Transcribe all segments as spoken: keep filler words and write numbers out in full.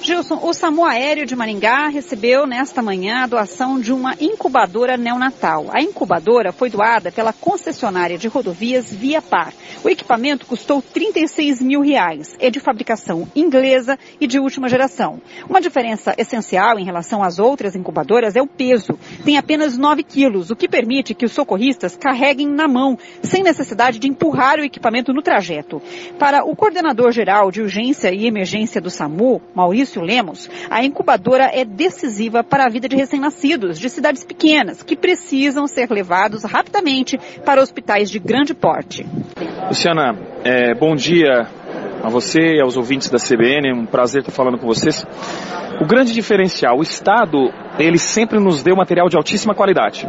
Gilson, o SAMU Aéreo de Maringá recebeu nesta manhã a doação de uma incubadora neonatal. A incubadora foi doada pela concessionária de rodovias Viapar. O equipamento custou trinta e seis mil reais. É de fabricação inglesa e de última geração. Uma diferença essencial em relação às outras incubadoras é o peso. Tem apenas nove quilos, o que permite que os socorristas carreguem na mão, sem necessidade de empurrar o equipamento no trajeto. Para o coordenador geral de urgência e emergência do SAMU, Maurício Lemos, a incubadora é decisiva para a vida de recém-nascidos de cidades pequenas, que precisam ser levados rapidamente para hospitais de grande porte. Luciana, é, bom dia a você e aos ouvintes da C B N, é um prazer estar falando com vocês. O grande diferencial, o Estado, ele sempre nos deu material de altíssima qualidade.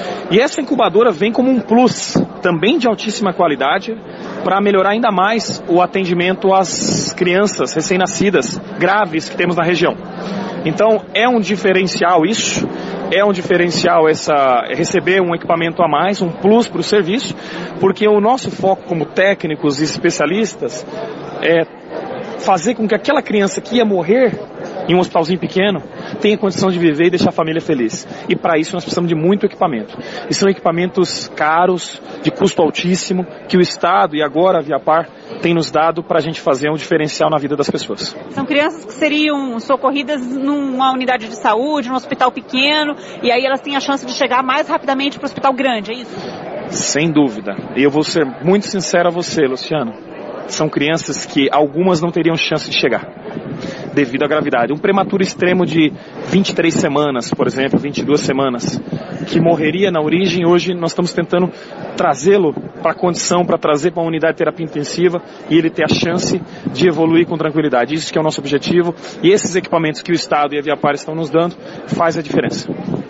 E essa incubadora vem como um plus, também de altíssima qualidade, para melhorar ainda mais o atendimento às crianças recém-nascidas graves que temos na região. Então, é um diferencial isso, é um diferencial essa, receber um equipamento a mais, um plus para o serviço, porque o nosso foco como técnicos e especialistas é fazer com que aquela criança que ia morrer em um hospitalzinho pequeno tenha condição de viver e deixar a família feliz. E para isso nós precisamos de muito equipamento. E são equipamentos caros, de custo altíssimo, que o Estado e agora a Viapar tem nos dado para a gente fazer um diferencial na vida das pessoas. São crianças que seriam socorridas numa unidade de saúde, num hospital pequeno, e aí elas têm a chance de chegar mais rapidamente para o hospital grande, é isso? Sem dúvida. E eu vou ser muito sincero a você, Luciano. São crianças que algumas não teriam chance de chegar, devido à gravidade. Um prematuro extremo de vinte e três semanas, por exemplo, vinte e duas semanas, que morreria na origem, hoje nós estamos tentando trazê-lo para a condição, para trazer para uma unidade de terapia intensiva e ele ter a chance de evoluir com tranquilidade. Isso que é o nosso objetivo e esses equipamentos que o Estado e a Viapar estão nos dando faz a diferença.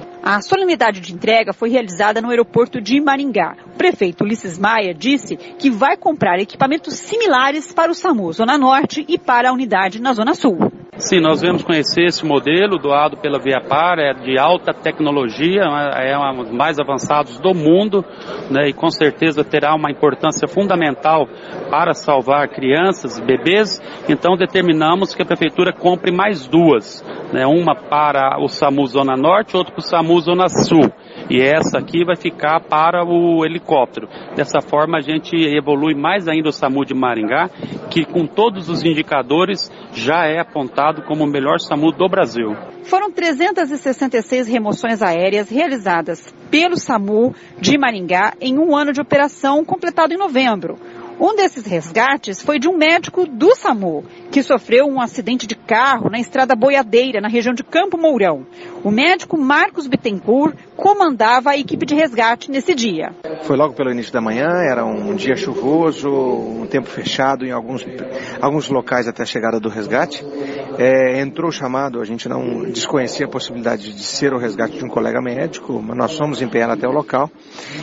A solenidade de entrega foi realizada no aeroporto de Maringá. O prefeito Ulisses Maia disse que vai comprar equipamentos similares para o SAMU Zona Norte e para a unidade na Zona Sul. Sim, nós vamos conhecer esse modelo doado pela Viapar, é de alta tecnologia, é um dos mais avançados do mundo, né, e com certeza terá uma importância fundamental para salvar crianças e bebês. Então determinamos que a prefeitura compre mais duas, né, uma para o SAMU Zona Norte, outra para o SAMU Zona Sul. E essa aqui vai ficar para o helicóptero. Dessa forma a gente evolui mais ainda o SAMU de Maringá, que com todos os indicadores já é apontado como o melhor SAMU do Brasil. Foram trezentas e sessenta e seis remoções aéreas realizadas pelo SAMU de Maringá em um ano de operação completado em novembro. Um desses resgates foi de um médico do SAMU, que sofreu um acidente de carro na estrada Boiadeira, na região de Campo Mourão. O médico Marcos Bittencourt comandava a equipe de resgate nesse dia. Foi logo pelo início da manhã, era um dia chuvoso, um tempo fechado em alguns, alguns locais até a chegada do resgate. É, entrou o chamado, a gente não desconhecia a possibilidade de ser o resgate de um colega médico, mas nós fomos empenhados até o local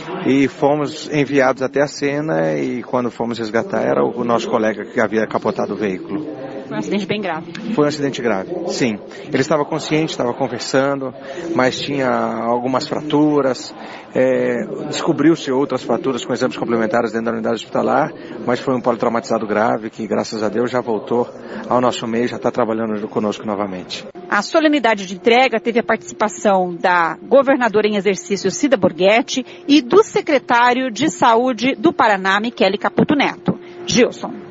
e fomos enviados até a cena e quando fomos resgatar era o nosso colega que havia capotado o veículo. Foi um acidente bem grave. Foi um acidente grave, sim. Ele estava consciente, estava conversando, mas tinha algumas fraturas, é, descobriu-se outras fraturas com exames complementares dentro da unidade hospitalar, mas foi um politraumatizado grave que, graças a Deus, já voltou ao nosso meio, já está trabalhando conosco novamente. A solenidade de entrega teve a participação da governadora em exercício Cida Borghetti e do secretário de Saúde do Paraná, Michele Caputo Neto. Gilson.